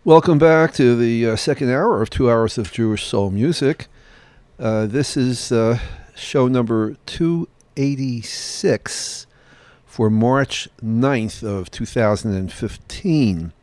Welcome back to the second hour of 2 hours of Jewish soul music. This is show number 286 for March 9th of 2015.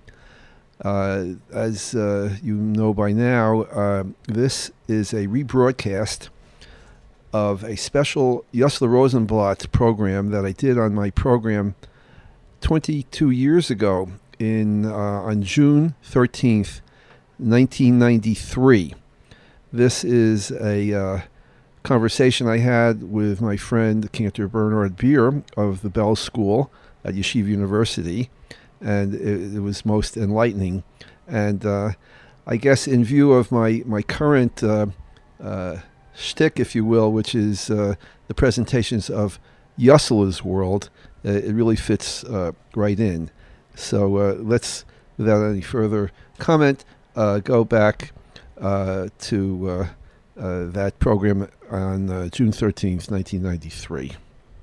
As you know by now, this is a rebroadcast of a special Yossele Rosenblatt program that I did on my program 22 years ago on June 13th, 1993. This is a conversation I had with my friend Cantor Bernard Beer of the Bell School at Yeshiva University, and it was most enlightening. And I guess in view of my current shtick, if you will, which is the presentations of Yossele's world, it really fits right in. So let's, without any further comment, go back to that program on June 13th, 1993.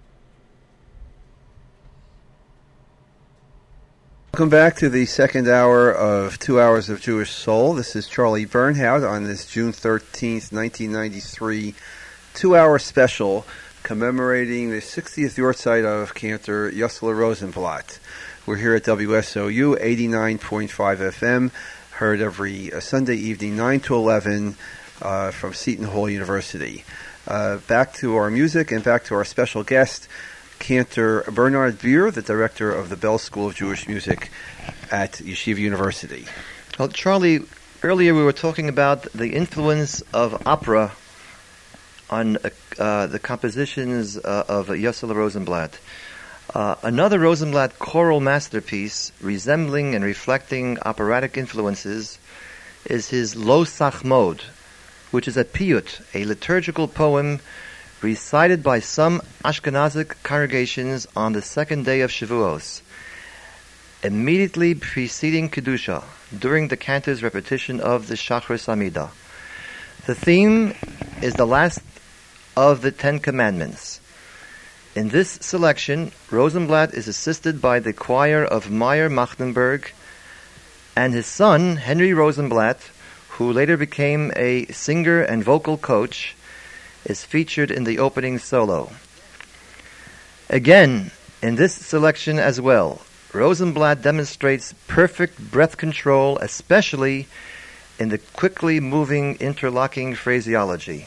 Welcome back to the second hour of 2 Hours of Jewish Soul. This is Charlie Bernhout on this June 13th, 1993 2-hour special commemorating the 60th Yortzeit of Cantor Yossele Rosenblatt. We're here at WSOU 89.5 FM, heard every Sunday evening 9 to 11 from Seton Hall University. Back to our music and back to our special guest, Cantor Bernard Beer, the director of the Bell School of Jewish Music at Yeshiva University. Well, Charlie, earlier we were talking about the influence of opera on the compositions of Yossele Rosenblatt. Another Rosenblatt choral masterpiece resembling and reflecting operatic influences is his Lo Sachmod, which is a piyut, a liturgical poem recited by some Ashkenazic congregations on the second day of Shavuos, immediately preceding Kedusha, during the cantor's repetition of the Shachris Amida. The theme is the last of the Ten Commandments. In this selection, Rosenblatt is assisted by the choir of Meyer Machtenberg and his son, Henry Rosenblatt, who later became a singer and vocal coach, is featured in the opening solo. Again, in this selection as well, Rosenblatt demonstrates perfect breath control, especially in the quickly moving interlocking phraseology.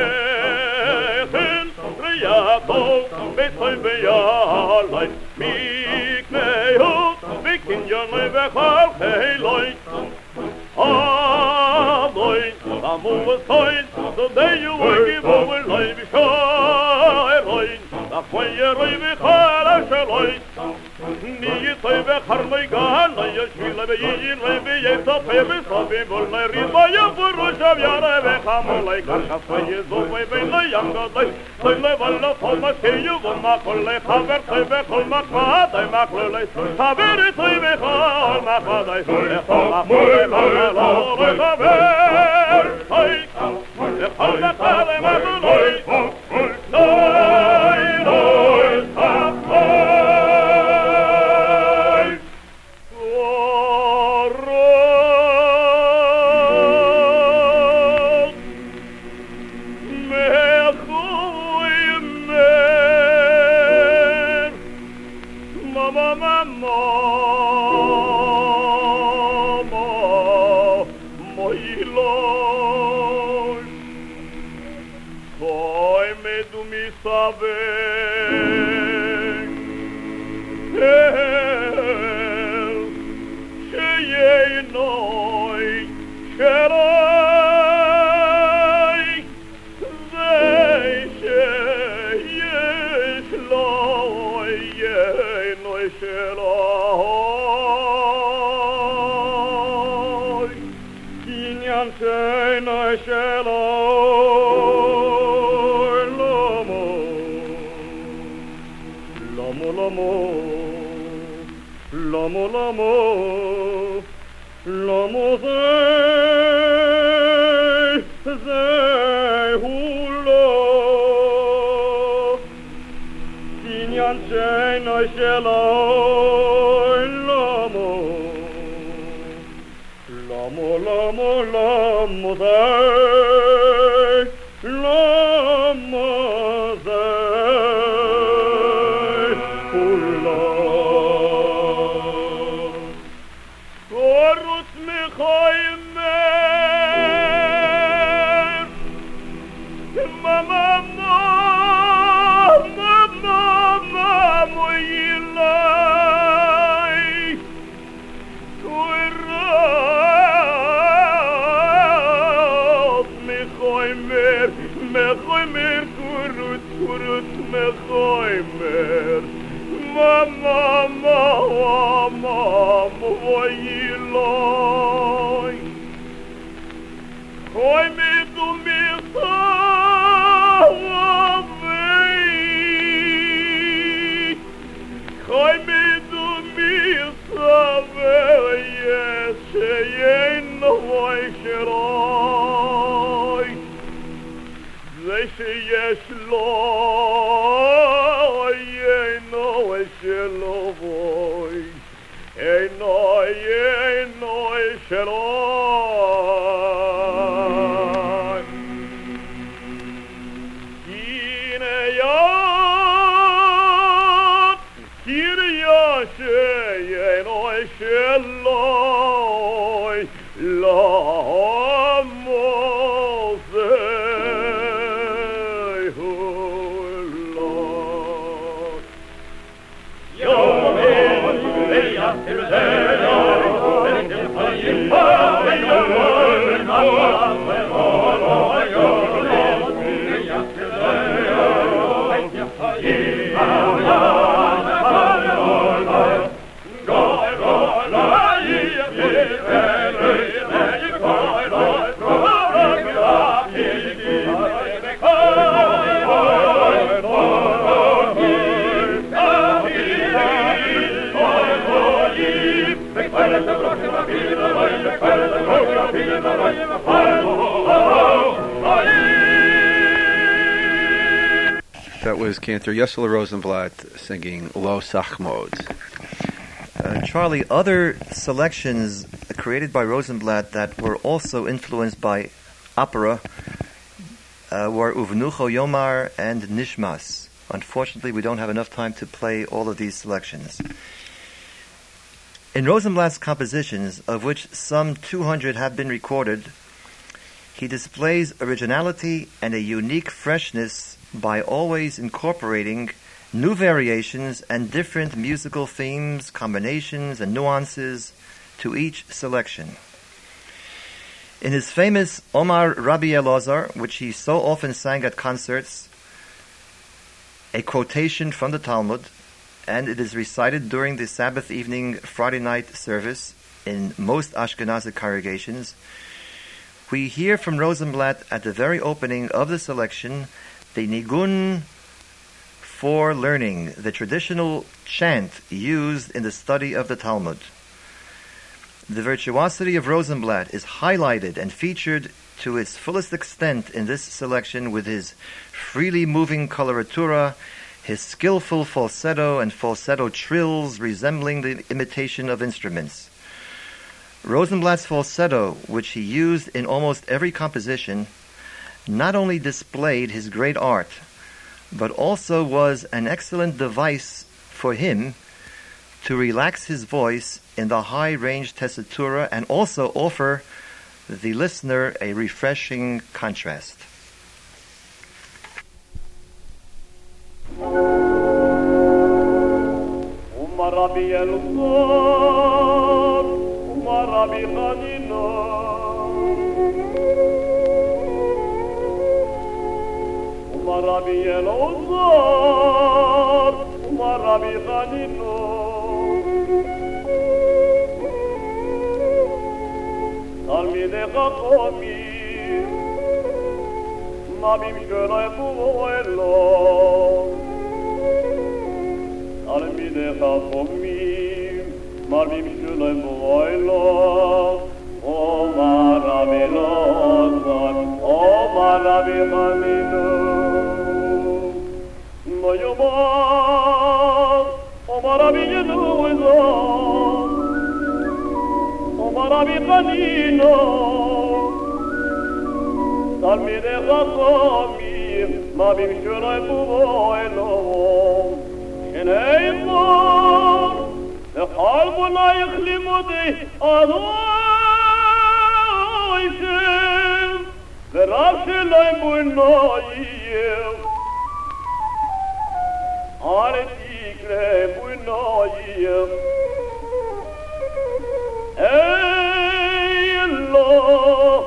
Me bechal heiloi Adoi Amu soin the day you give over life shoy da foye roi bechal sheloi Ni toy bechar noi gan ya shila be yin be yeta pebe sabe bol na riba ya furu shavyara be khamolai kar foye zo be no yanga dai toy le valla thoma seyu vonna kolle khaber toy be kol ma kha dai ma kolle khaber toy be khol ma kha dai ma mole ma la khaber toy khol ma kha dai ma loy That was Cantor Yesler Rosenblatt singing Lo Sachmod. Charlie, other selections created by Rosenblatt that were also influenced by opera were Uvnucho Yomar and Nishmas. Unfortunately, we don't have enough time to play all of these selections. In Rosenblatt's compositions, of which some 200 have been recorded, he displays originality and a unique freshness by always incorporating new variations and different musical themes, combinations, and nuances to each selection. In his famous Omar Rabbi Elazar, which he so often sang at concerts, a quotation from the Talmud, and it is recited during the Sabbath evening Friday night service in most Ashkenazi congregations, we hear from Rosenblatt at the very opening of the selection the Nigun for learning, the traditional chant used in the study of the Talmud. The virtuosity of Rosenblatt is highlighted and featured to its fullest extent in this selection with his freely moving coloratura, his skillful falsetto and falsetto trills resembling the imitation of instruments. Rosenblatt's falsetto, which he used in almost every composition, not only displayed his great art, but also was an excellent device for him to relax his voice in the high-range tessitura and also offer the listener a refreshing contrast. Rabbi Elazar, Rabbi Hanina, Rabbi Elazar, Rabbi Hanina, Talmidei Chachamim, Mabim Shelai Poelo. Talmidei Chachamim, Mabim Shelai Poelo. Omar Rabbi Elazar, Omar Rabbi Hanina. Moyomar, Omar Rabbi Elazar, Omar Rabbi Hanina. Talmidei Chachamim, Mabim Shelai Poelo. Neymar, echal bolayich limudei adoishem, v'rav shelaim bu'noyim, ar tikre bu'noyim, ey Allah.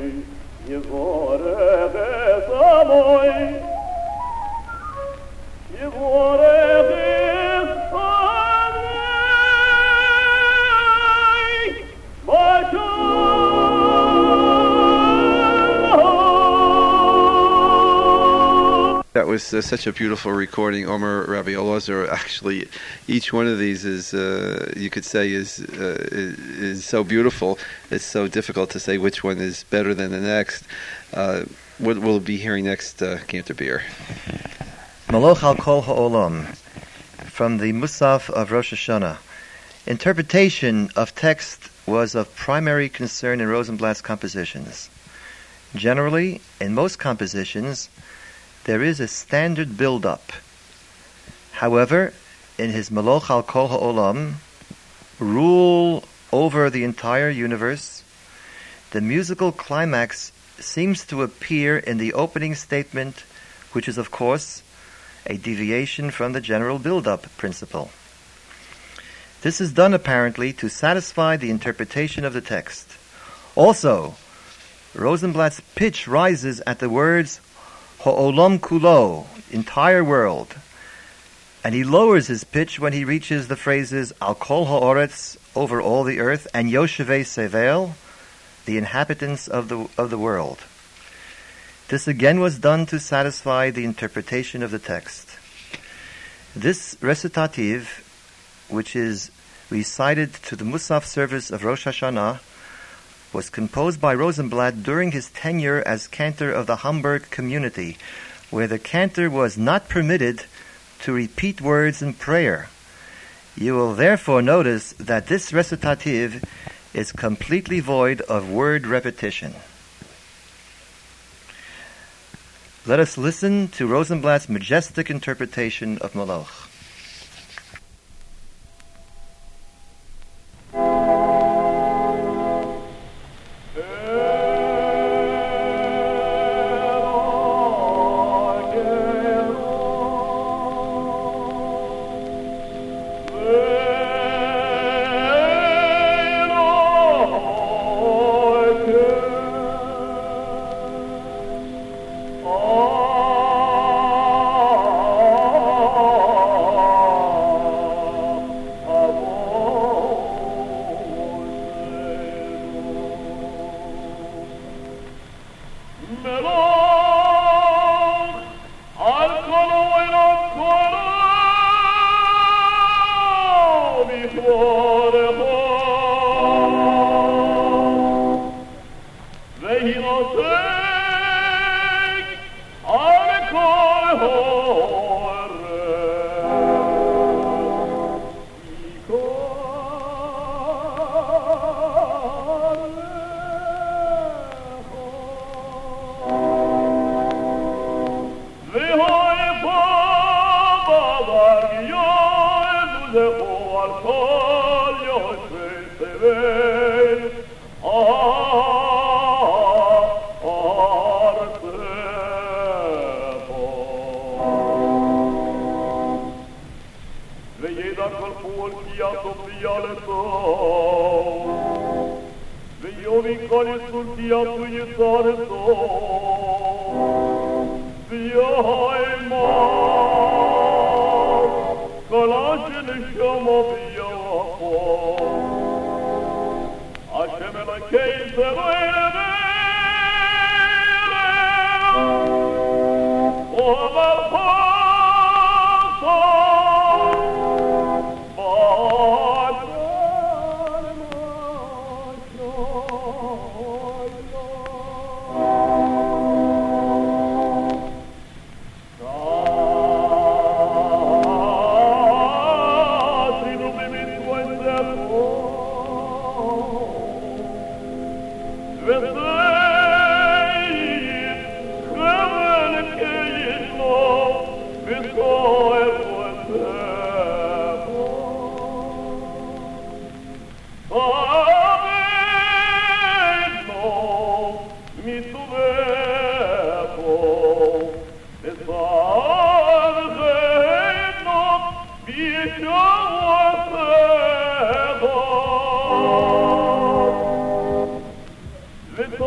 That was such a beautiful recording, Omer Rabbi Elazar. Actually, each one of these is, you could say, is so beautiful. It's so difficult to say which one is better than the next. What we'll be hearing next, Cantor Beer? Maloch al Kol Ha'olam, from the Musaf of Rosh Hashanah. Interpretation of text was of primary concern in Rosenblatt's compositions. Generally, in most compositions, there is a standard build-up. However, in his Maloch al Kol Ha'olam, rule over the entire universe, the musical climax seems to appear in the opening statement, which is, of course, a deviation from the general build-up principle. This is done apparently to satisfy the interpretation of the text. Also, Rosenblatt's pitch rises at the words Ha'olam kulo, entire world, and he lowers his pitch when he reaches the phrases Al kol ha'oretz, over all the earth, and Yoshevei Sevel, the inhabitants of the world. This again was done to satisfy the interpretation of the text. This recitative, which is recited to the Musaf service of Rosh Hashanah, was composed by Rosenblatt during his tenure as cantor of the Hamburg community, where the cantor was not permitted to repeat words in prayer. You will therefore notice that this recitative is completely void of word repetition. Let us listen to Rosenblatt's majestic interpretation of Maloch. With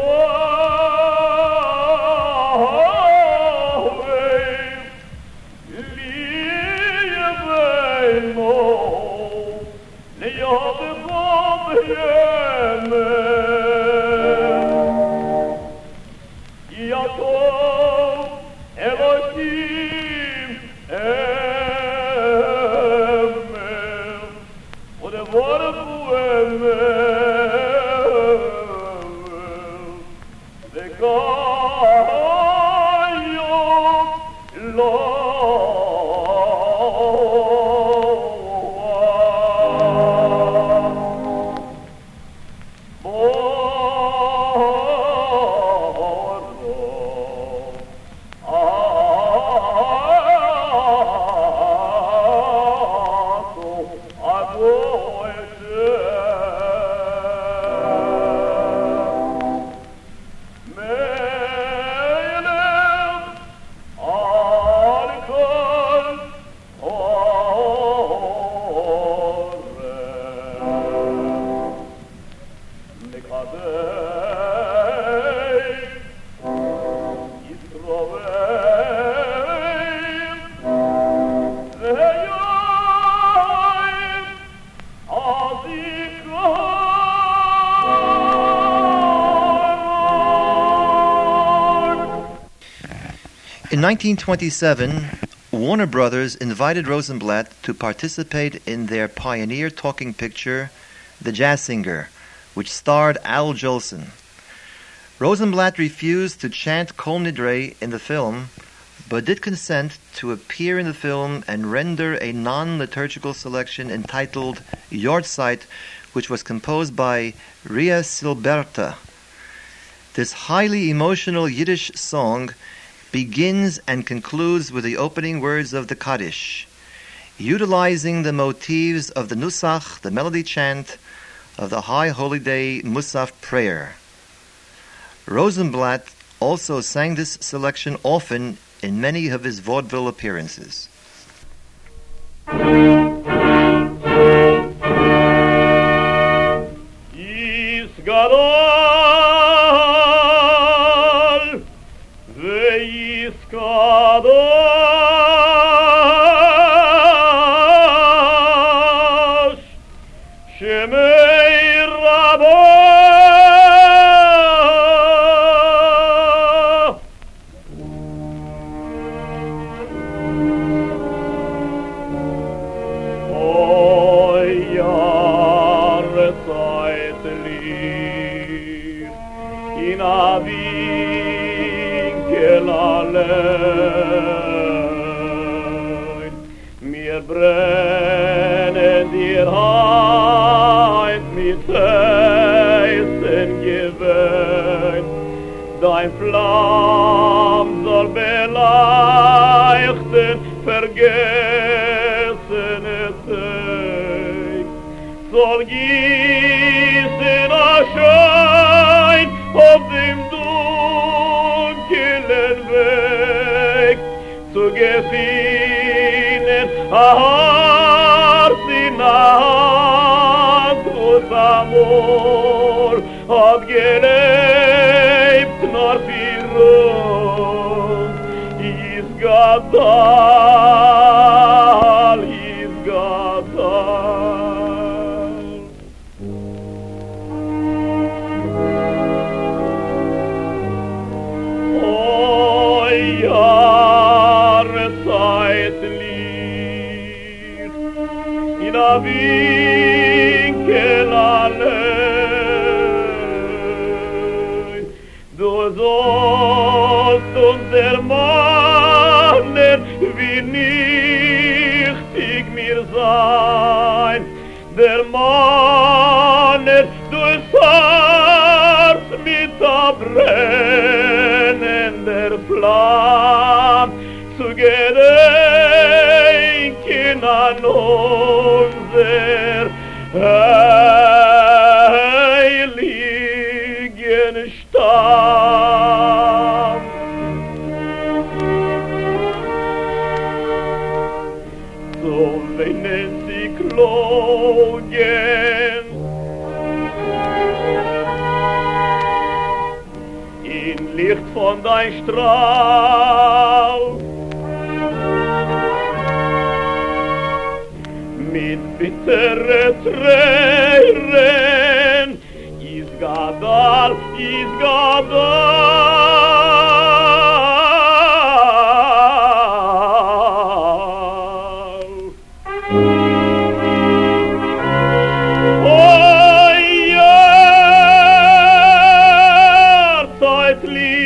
In 1927, Warner Brothers invited Rosenblatt to participate in their pioneer talking picture, The Jazz Singer, which starred Al Jolson. Rosenblatt refused to chant Kol Nidre in the film, but did consent to appear in the film and render a non-liturgical selection entitled Yortzeit, which was composed by Ria Silberta. This highly emotional Yiddish song begins and concludes with the opening words of the Kaddish, utilizing the motifs of the Nusach, the melody chant of the High Holy Day Musaf prayer. Rosenblatt also sang this selection often in many of his vaudeville appearances. Mir brennen dir heim mit heißen gewöhnt, dein Flamm soll beleuchten vergessene Zeit, soll gießen erschein auf dem dunklen Weg, zu gefinnen Hart in Hand und Amor hat gelebt nur für uns. Is Gadal, is Gadal. Oh, Jahreszeit lieb, in a Winkel allein. Du sollst uns ermahnen, wie nichtig mir sein. Der Mahner durchs Herz mit der brennender Flamm zu gedenken an unser heiligen Stamm. So weinen sie Klogen in Licht von dein Strahl, mit bittere Tränen, is Gadal, is Gadal. Oh, Jahreszeit lieb,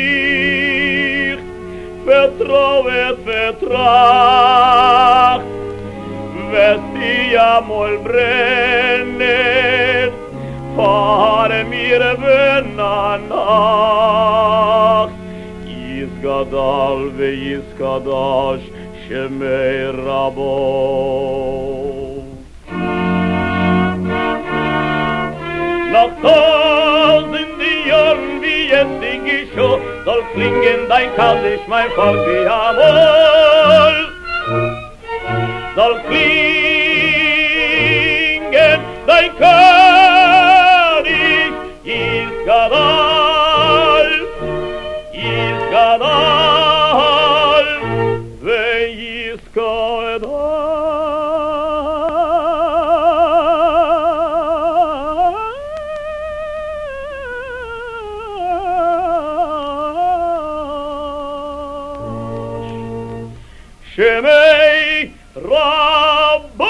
tracht, sie amol brennet, fahre mir benanach, Yizgadal veYizkadash Shemei Rabo. Nach tausend Jahren wie es Ding geschah, soll klingen dein Kaddish, mein Volk, wie amol. Soll klingen dein Kaddish, Yizgadal, Yizgadal, veYizkadash Shemei Rabbo.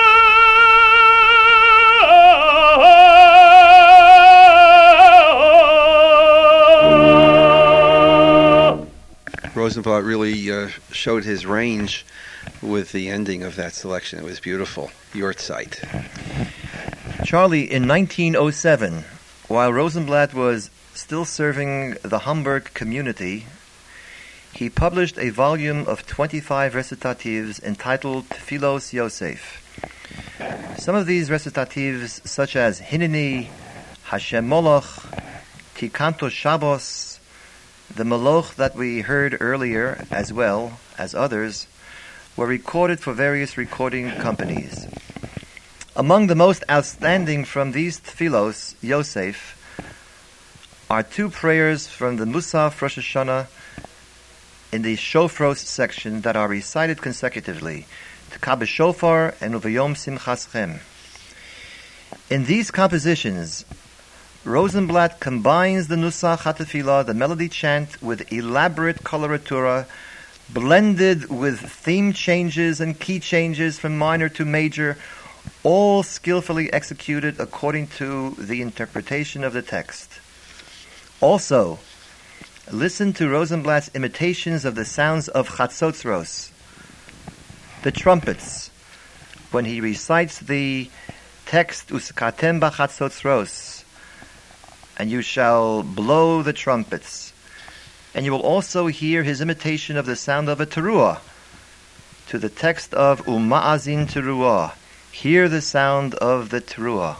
Rosenblatt really showed his range with the ending of that selection. It was beautiful. Yortzeit. Charlie, in 1907, while Rosenblatt was still serving the Hamburg community, he published a volume of 25 recitatives entitled Tfilos Yosef. Some of these recitatives, such as Hineni, Hashem Moloch, Tikanto Shabbos, the Moloch that we heard earlier, as well as others, were recorded for various recording companies. Among the most outstanding from these Tfilos Yosef are two prayers from the Musaf Rosh Hashanah in the Shofros section that are recited consecutively, Tka B'Shofar and Uvayom Simchaschem. In these compositions, Rosenblatt combines the Nusach HaTefillah, the melody chant, with elaborate coloratura, blended with theme changes and key changes from minor to major, all skillfully executed according to the interpretation of the text. Also, listen to Rosenblatt's imitations of the sounds of Chatzotzros, the trumpets, when he recites the text Uskatem b'Chatzotzros, and you shall blow the trumpets. And you will also hear his imitation of the sound of a teruah, to the text of Uma'azin teruah. Hear the sound of the teruah.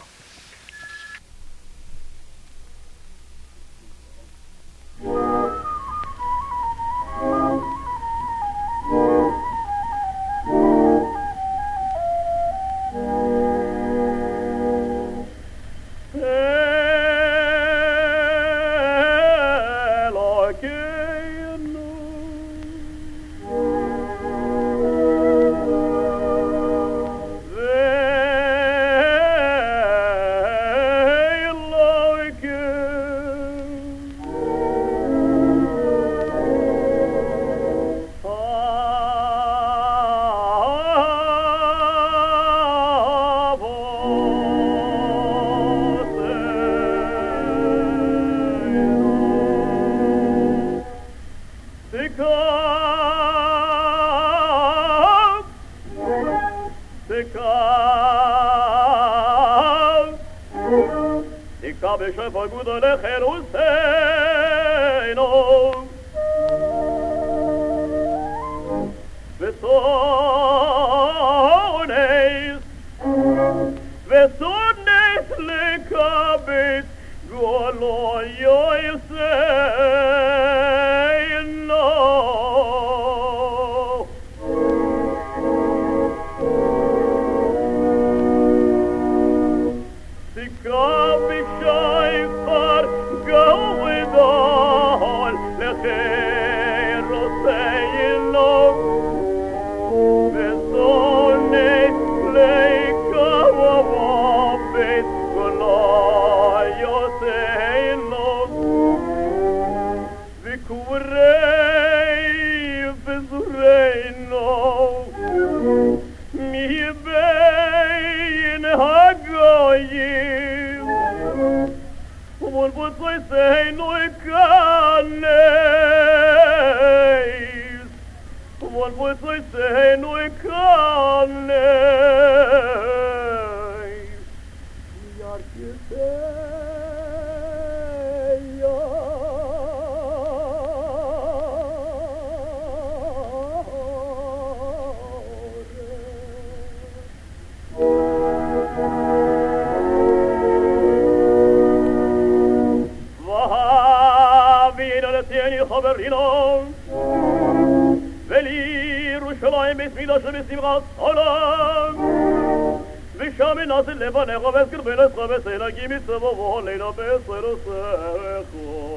ולירושלים בית מקדש ובשמחת עולם ושם נעשה לפניך וזכר בסלגי מצבו לילה בסרוסך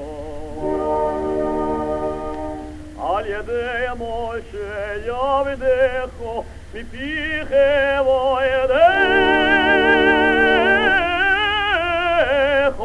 על ידי משה יעבדך מפיך וידך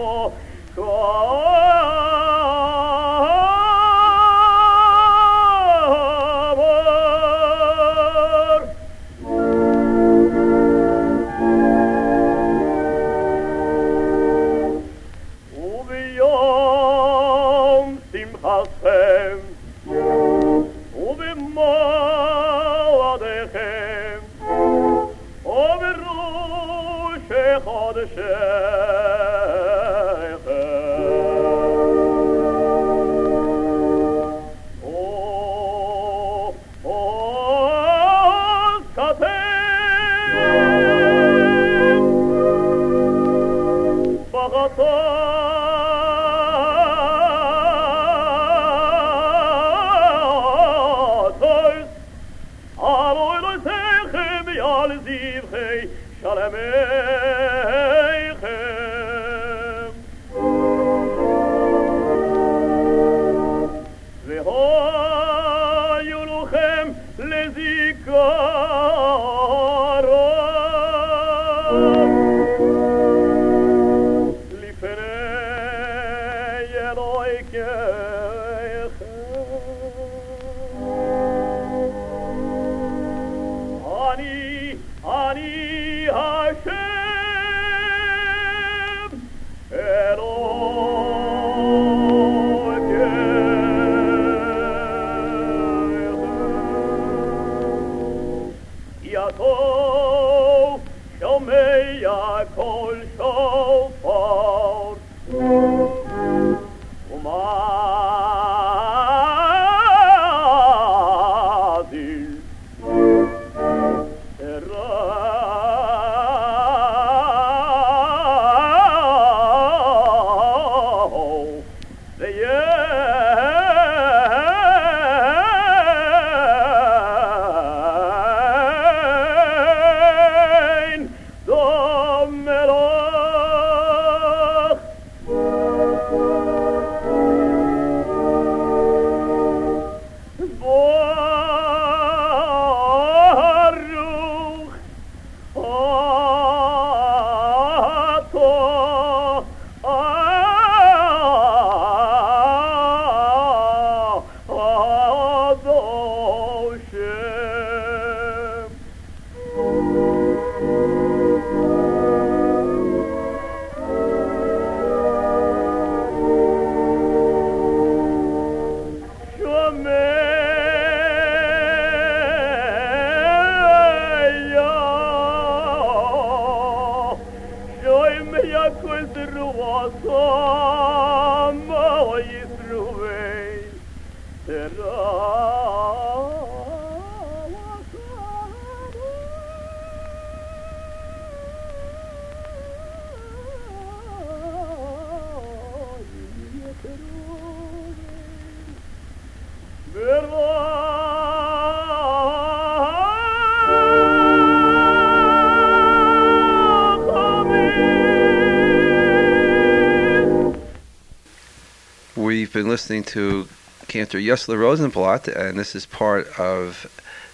We've been listening to Cantor Yesler Rosenblatt, and this is part of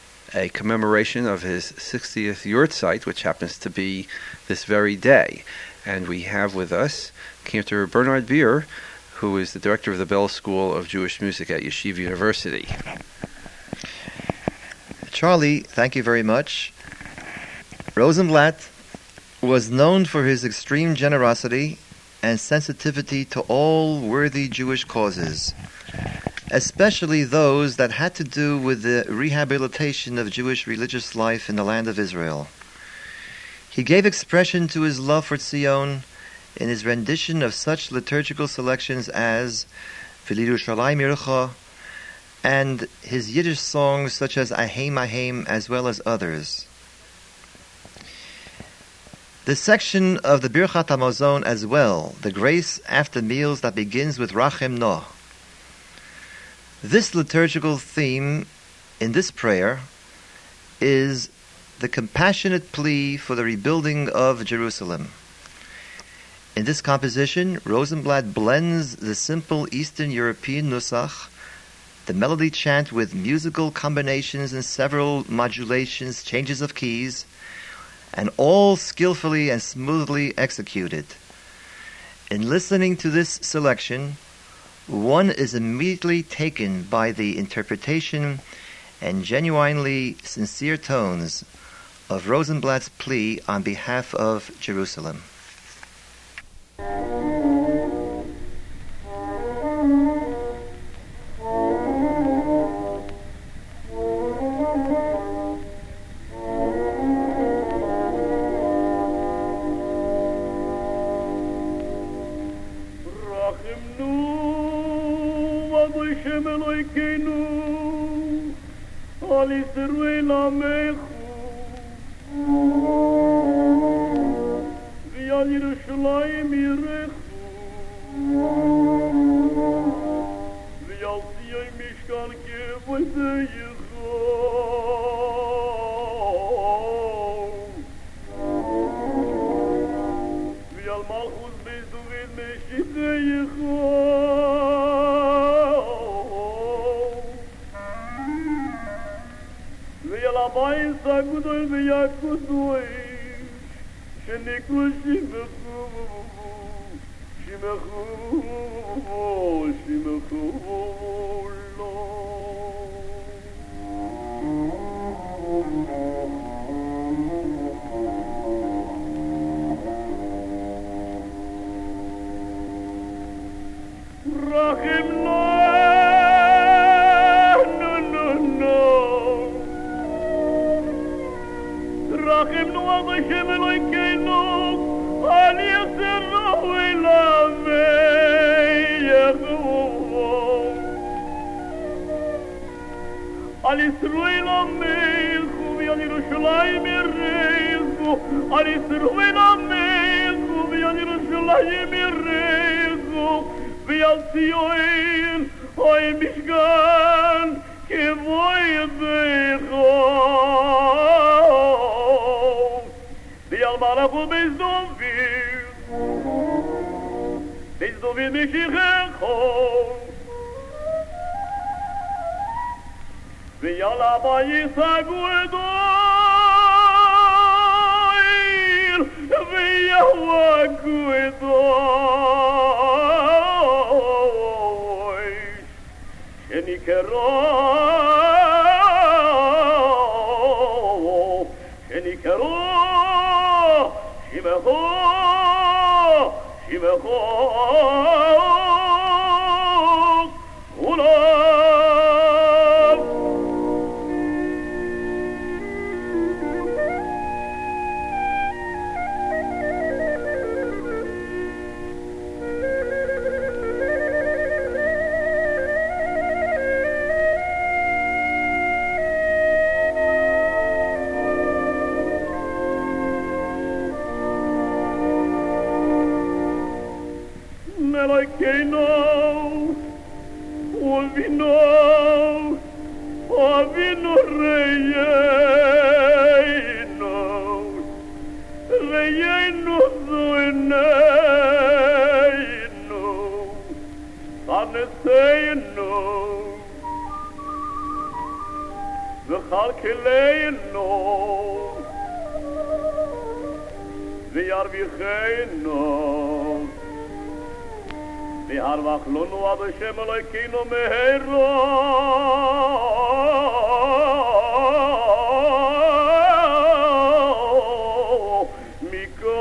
a commemoration of his 60th Yahrzeit, which happens to be this very day. And we have with us Cantor Bernard Beer, who is the director of the Bell School of Jewish Music at Yeshiva University. Charlie, thank you very much. Rosenblatt was known for his extreme generosity and sensitivity to all worthy Jewish causes. especially those that had to do with the rehabilitation of Jewish religious life in the land of Israel. He gave expression to his love for Zion in his rendition of such liturgical selections as V'lirushalayim Yircha, and his Yiddish songs such as Ahem Ahem, as well as others. The section of the Birchat HaMazon as well, the grace after meals that begins with Rachem No. This liturgical theme in this prayer is the compassionate plea for the rebuilding of Jerusalem. In this composition, Rosenblatt blends the simple Eastern European nusach, the melody chant with musical combinations and several modulations, changes of keys, and all skillfully and smoothly executed. In listening to this selection, one is immediately taken by the interpretation and genuinely sincere tones of Rosenblatt's plea on behalf of Jerusalem.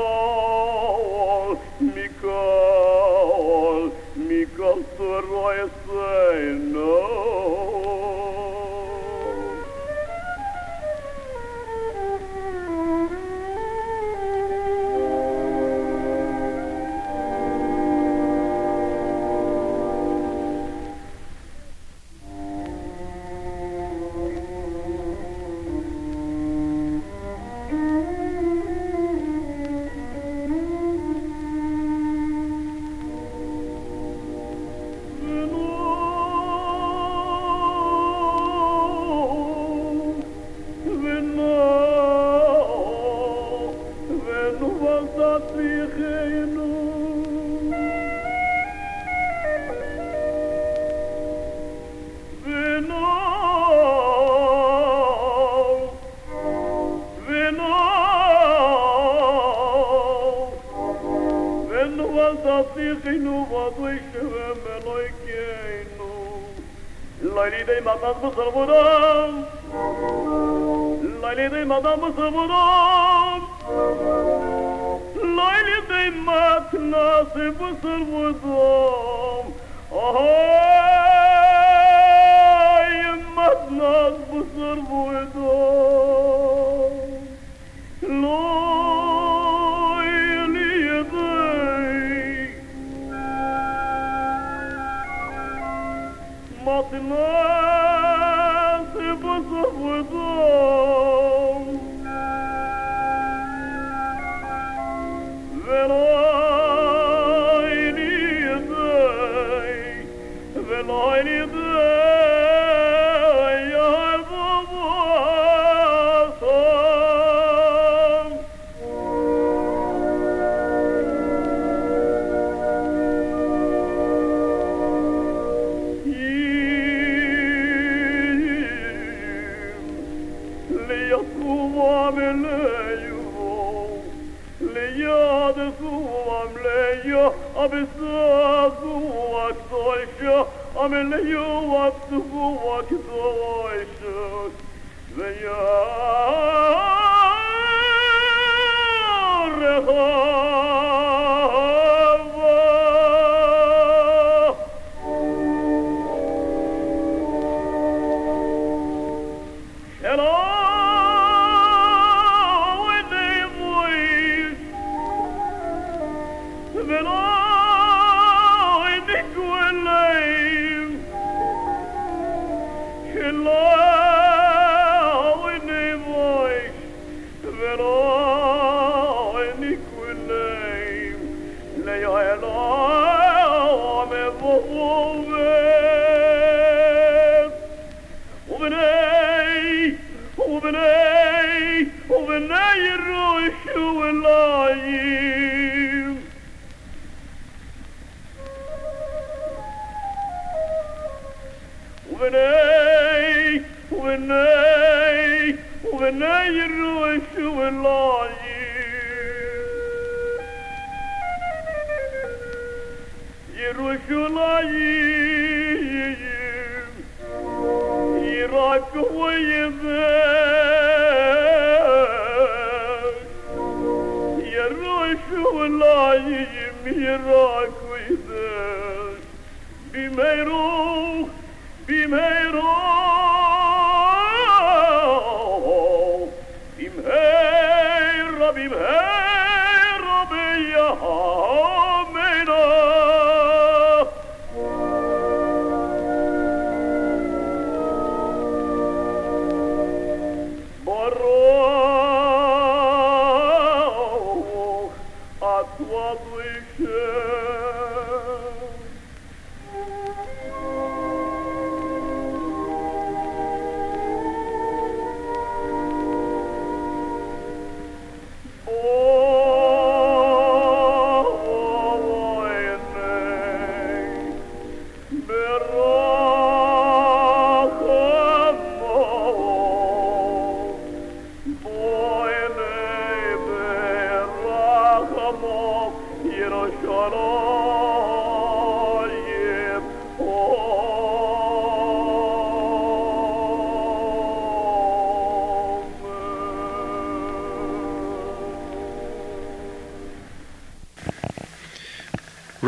Mikol, Mikol, Mikol, say no.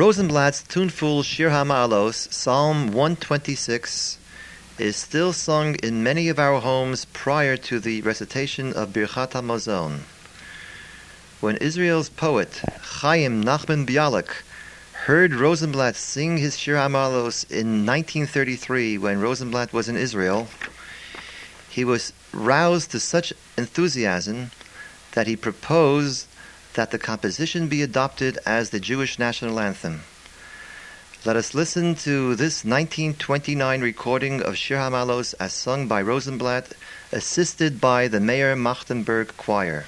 Rosenblatt's tuneful Shir HaMa'alos, Psalm 126, is still sung in many of our homes prior to the recitation of Birchat HaMazon. When Israel's poet, Chaim Nachman Bialik, heard Rosenblatt sing his Shir HaMa'alos in 1933 when Rosenblatt was in Israel, he was roused to such enthusiasm that he proposed that the composition be adopted as the Jewish national anthem. Let us listen to this 1929 recording of Shir HaMa'alos as sung by Rosenblatt, assisted by the Meir Machtenberg Choir.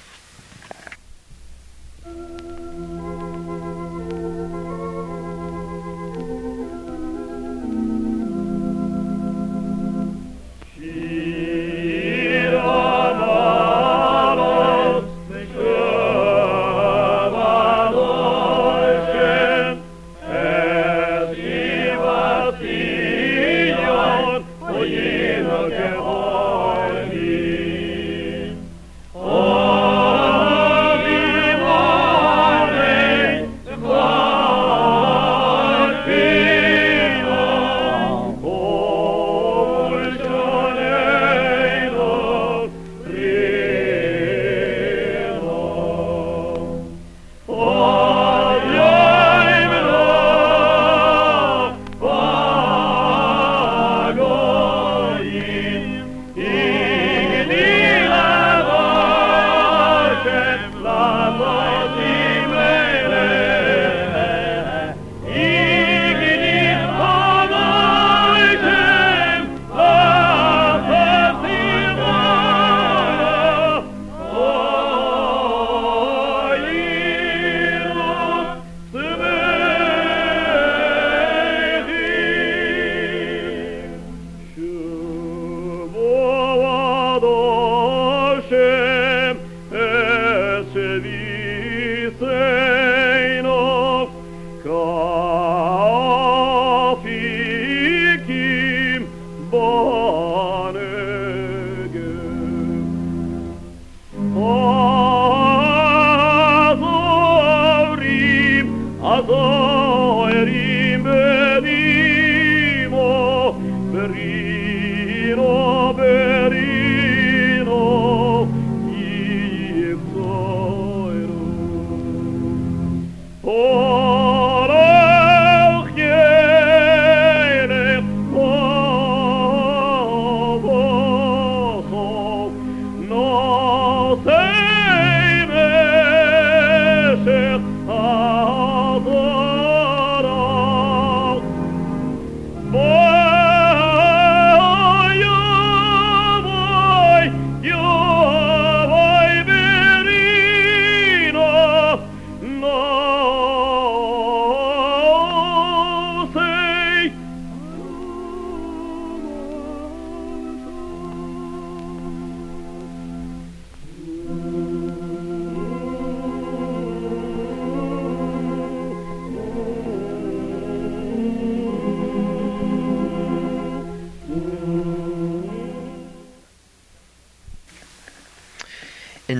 In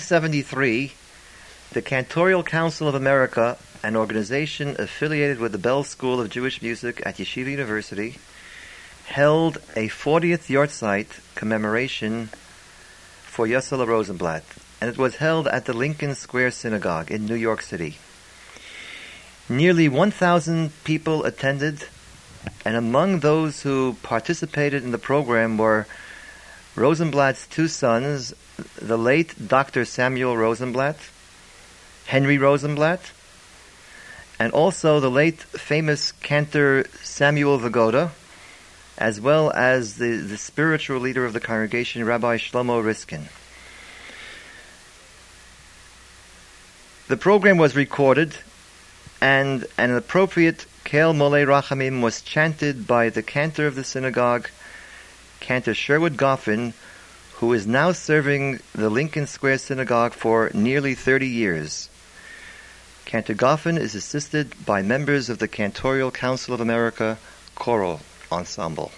1973, the Cantorial Council of America, an organization affiliated with the Bell School of Jewish Music at Yeshiva University, held a 40th Yortzeit commemoration for Yossele Rosenblatt, and it was held at the Lincoln Square Synagogue in New York City. Nearly 1,000 people attended, and among those who participated in the program were Rosenblatt's two sons, the late Dr. Samuel Rosenblatt, Henry Rosenblatt, and also the late famous cantor Samuel Vagoda, as well as the spiritual leader of the congregation, Rabbi Shlomo Riskin. The program was recorded, and an appropriate Kel Molei Rachamim was chanted by the cantor of the synagogue, Cantor Sherwood Goffin, who is now serving the Lincoln Square Synagogue for nearly 30 years. Cantor Goffin is assisted by members of the Cantorial Council of America Choral Ensemble.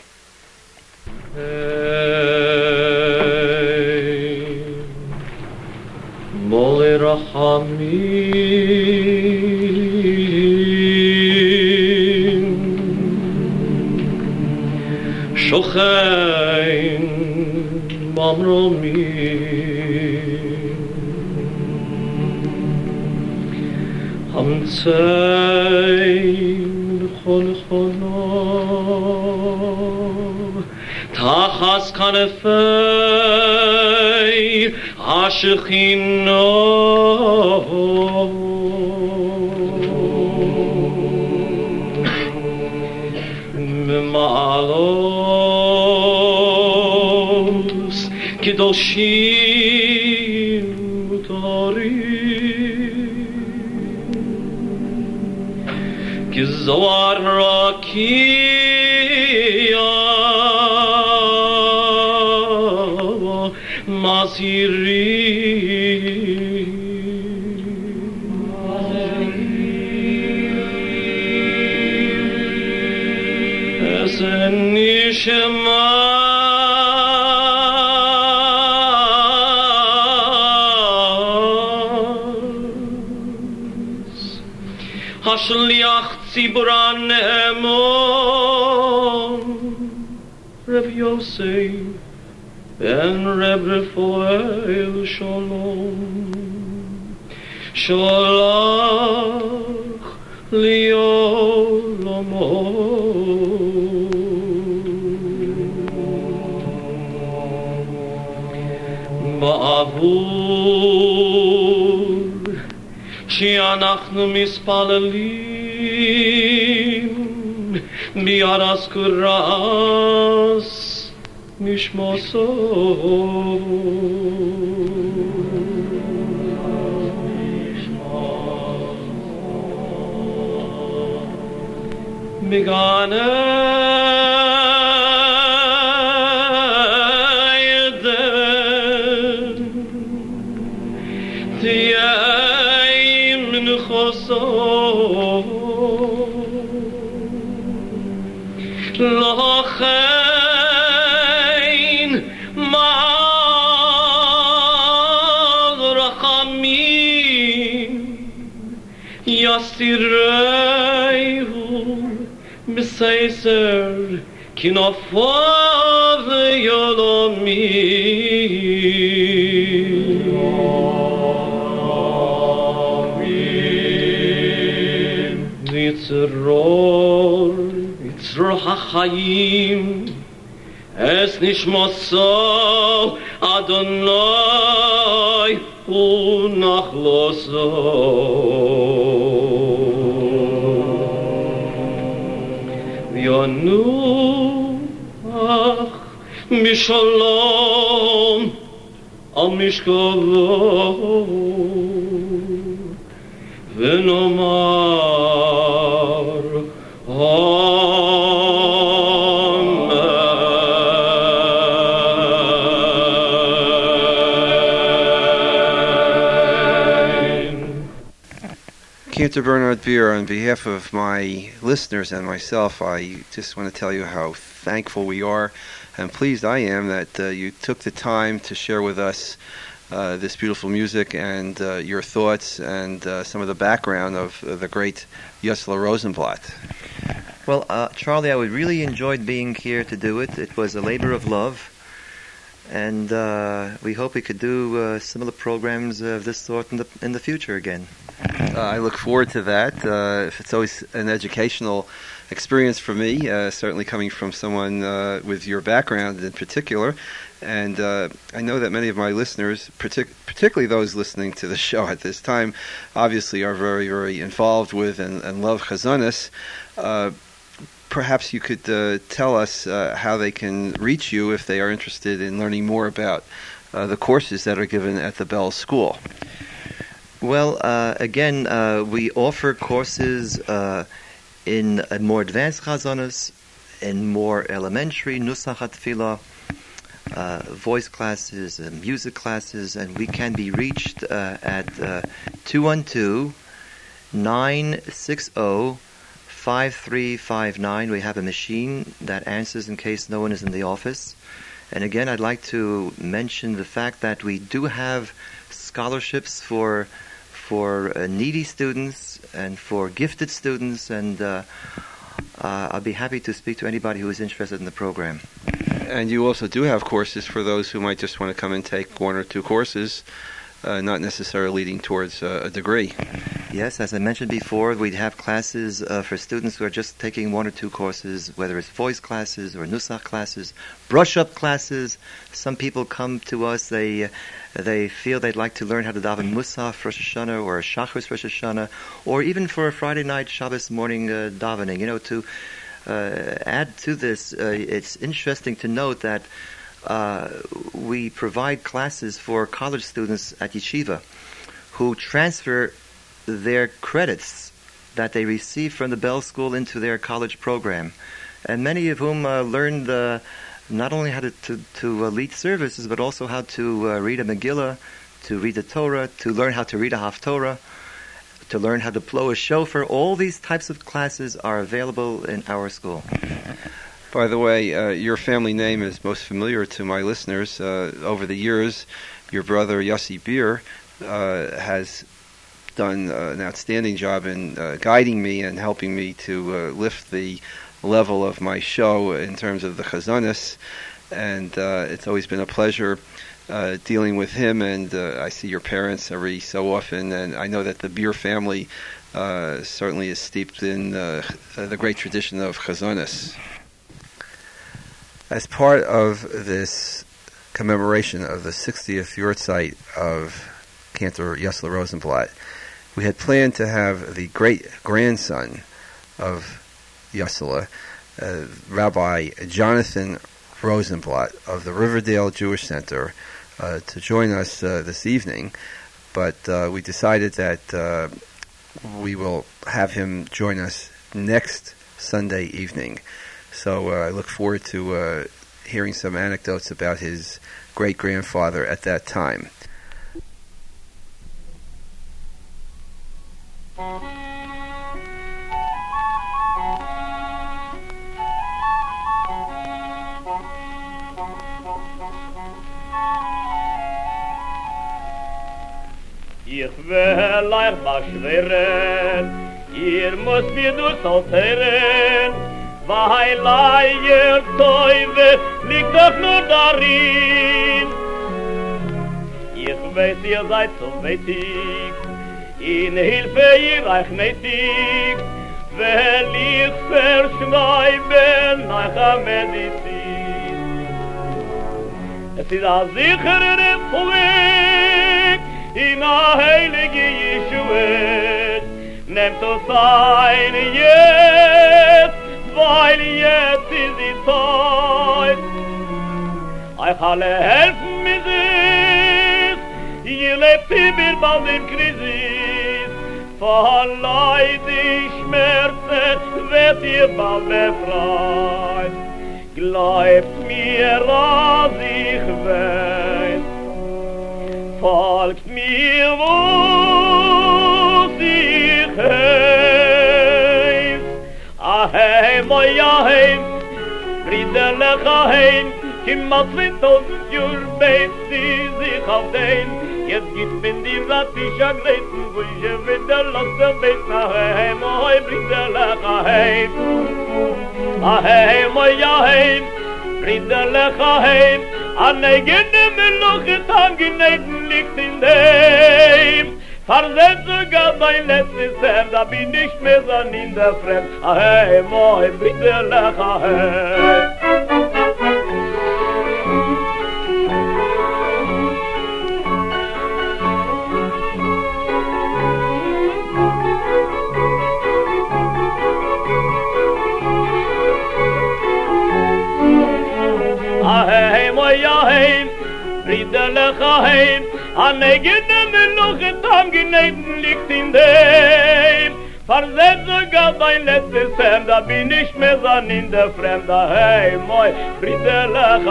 Molei Rachamim שוכן במרומי המציין לכל חונו תחס כנפי השכינו במעלות קדושים וטהורים כזוהר רקיע נשמה השליח ציבור הנאמון רב יוסף בן רב רפואל שלום שלח לי עולמו בעבור שאנחנו מספללים בירס קורס משמוסו בגנה לכן מעל רחמים יסירהו בסייסר כנפיו יולמים יצרור יצרור החיים אס נשמוסו אדוני ונחלוסו ינוח משלום על משכבו ונאמר Cantor Bernard Beer, on behalf of my listeners and myself, I just want to tell you how thankful we are and pleased I am that you took the time to share with us this beautiful music and your thoughts and some of the background of the great Yossele Rosenblatt. Well, Charlie, I really enjoyed being here to do it. It was a labor of love, and we hope we could do similar programs of this sort in the future again. I look forward to that. It's always an educational experience for me, certainly coming from someone with your background in particular. And I know that many of my listeners, particularly those listening to the show at this time, obviously are very, very involved with and love Chazonis. Perhaps you could tell us how they can reach you if they are interested in learning more about the courses that are given at the Bell School. Well, again, we offer courses in a more advanced Chazonis, in more elementary Nusach HaTfilah, voice classes, music classes, and we can be reached at 212-960-5359. We have a machine that answers in case no one is in the office. And again, I'd like to mention the fact that we do have scholarships for needy students and for gifted students, and I'll be happy to speak to anybody who is interested in the program. And you also do have courses for those who might just want to come and take one or two courses, not necessarily leading towards a degree. Yes, as I mentioned before, we'd have classes for students who are just taking one or two courses, whether it's voice classes or nusach classes, brush-up classes. Some people come to us, they feel they'd like to learn how to daven Musaf for Rosh Hashanah or Shachris for Rosh Hashanah, or even for a Friday night Shabbos morning davening. To add to this, it's interesting to note that we provide classes for college students at yeshiva who transfer their credits that they receive from the Bell School into their college program, and many of whom learned not only how to lead services, but also how to read a Megillah, to read the Torah, to learn how to read a Haftorah, to learn how to blow a shofar. All these types of classes are available in our school. By the way, your family name is most familiar to my listeners. Over the years, your brother Yossi Beer has done an outstanding job in guiding me and helping me to lift the level of my show in terms of the chazanis, and it's always been a pleasure dealing with him, and I see your parents every so often, and I know that the Beer family certainly is steeped in the great tradition of chazanis. As part of this commemoration of the 60th Yortzeit of Cantor Yossele Rosenblatt, we had planned to have the great-grandson of Yossele, Rabbi Jonathan Rosenblatt of the Riverdale Jewish Center, to join us this evening, but we decided that we will have him join us next Sunday evening. So I look forward to hearing some anecdotes about his great-grandfather at that time. Ich will euch beschweren, ihr müsst mir durchsalteren, weil ihr Teufel liegt doch nur darin. Ich weiß, ihr seid so wettig, in Hilfe ihr euch nötig, weil ich verschreibe nach der Medizin. Es ist ein sicherer Weg in a heilige Yeshua, nehmt uns ein jetzt, weil jetzt ist die Zeit. Euch alle helfen mir sich, ihr lebt immer bald in Krisis, von Leid und Schmerzen werdet ihr bald befreit. Glaubt mir, was ich weiß, folgt mir, wo ich heiß. Aheim, oi aheim, Brüderlich aheim, Kimmal 2000 Jür beit sie sich auf den. Jetzt gibt mir die Ratischa Gleiten, wo ich wieder lasse beit aheim, oi Brüderlich aheim. Aheim, oi aheim, Brüderlich aheim, an eigene Meluchet angeneten liegt in dem. Versetzt sogar mein letztes Herz, da bin ich mehr so in der Fremd. Ahey, moi, Brüderlich, ahey. Ahey, moi, ahey, Brüderlich, ahey. An eigene Meluchet angeneten liegt in dem. Versetzt sogar mein letztes Hemd, da bin ich mehr so in der Fremd. Hey, moi, Brüderlich,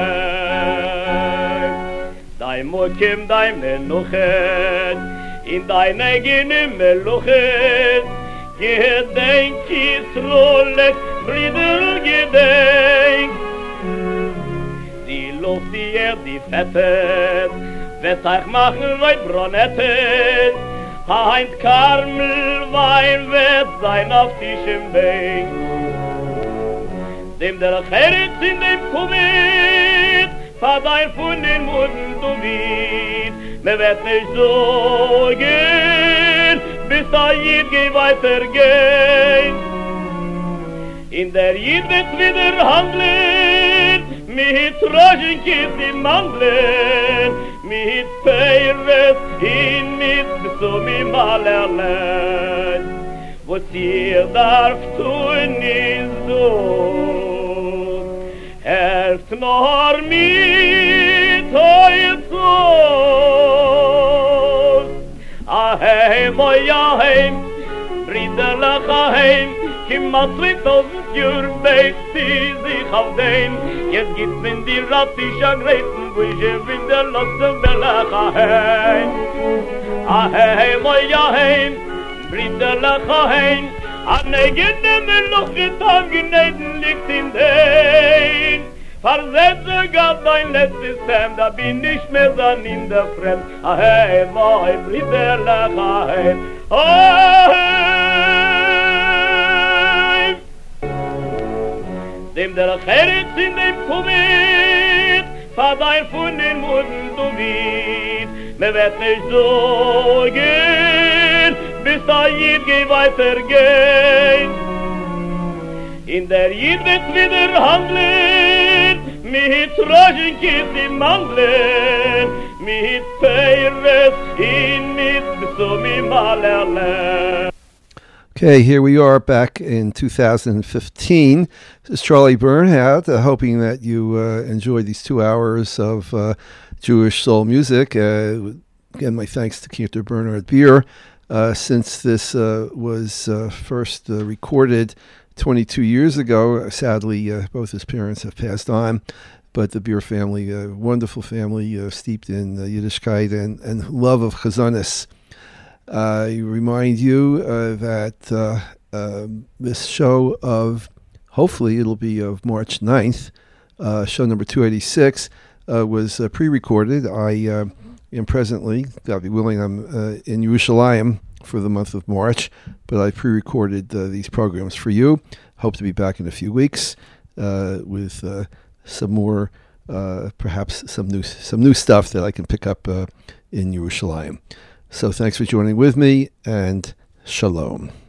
hey. Dein Mokim, dein Meluchet, in dein eigene Meluchet, gedenk Yisroel, Brüder, gedenk. Die Luft, die fettet, wird euch machen, reut Brunnetten, Heint Karmelwein wird sein auf Tisch im Bein. Dem der Herz in dem Kumit, Vater von den Munden du wit. Mir wird nicht so gehen, bis da Jid geht weitergehen. In der Jid wird wieder handeln, mit Roschenkist im Mandeln, mit Peires in mit so mi mal erlernt. Was ihr darf tun ist so, helft nur mit euch so. Aheim, oi aheim, Brüderlach aheim, Kimma 2000 Jür beit sie sich auf den. Jetzt gibt's in die Rattischa Gräten, wo ich in der Losse Belach aheim. Aheim, oi aheim, Brüderlach aheim, an eigenem Loch getan, Gneden liegt in den. Versetze Gott dein letztes Hemd, da bin ich mehr dann in der Fremd. Aheim, oi, Brüderlach aheim, aheim. Dem der Herz in dem Kumit, Vater von den Munden du wit. Mir wird nicht so gehen, bis da Jid geht weitergehen. In der Jid wird wieder handeln, mit Roschenkist im Mandeln, mit Peires in mit so mi mal erlernt. Okay, here we are back in 2015. This is Charlie Bernhardt, hoping that you enjoyed these 2 hours of Jewish soul music. Again, my thanks to Kieter Bernhard Beer. Since this was first recorded 22 years ago, sadly, both his parents have passed on, but the Beer family, a wonderful family steeped in Yiddishkeit and love of Chazanis. I remind you that this show of, hopefully it'll be of March 9th, show number 286, was pre-recorded. I am presently, God be willing, I'm in Yerushalayim for the month of March, but I pre-recorded these programs for you. Hope to be back in a few weeks with some more, perhaps some new stuff that I can pick up in Yerushalayim. So thanks for joining with me, and shalom.